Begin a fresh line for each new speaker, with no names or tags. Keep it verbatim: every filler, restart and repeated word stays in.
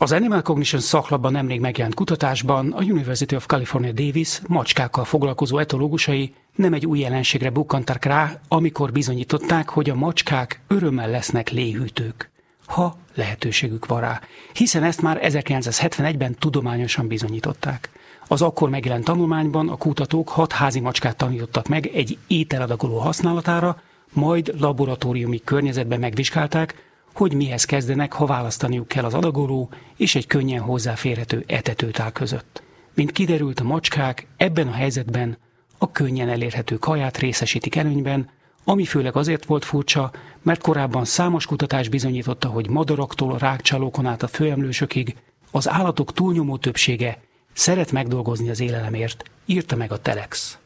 Az Animal Cognition szaklapban nemrég megjelent kutatásban a University of California Davis macskákkal foglalkozó etológusai nem egy új jelenségre bukkantak rá, amikor bizonyították, hogy a macskák örömmel lesznek léhűtők, ha lehetőségük van rá, hiszen ezt már ezerkilencszázhetvenegyben tudományosan bizonyították. Az akkor megjelent tanulmányban a kutatók hat házi macskát tanítottak meg egy ételadagoló használatára, majd laboratóriumi környezetben megvizsgálták, hogy mihez kezdenek, ha választaniuk kell az adagoló és egy könnyen hozzáférhető etetőtál között. Mint kiderült, a macskák ebben a helyzetben a könnyen elérhető kaját részesítik előnyben, ami főleg azért volt furcsa, mert korábban számos kutatás bizonyította, hogy madaraktól a rágcsálókon át a főemlősökig az állatok túlnyomó többsége szeret megdolgozni az élelemért, írta meg a Telex.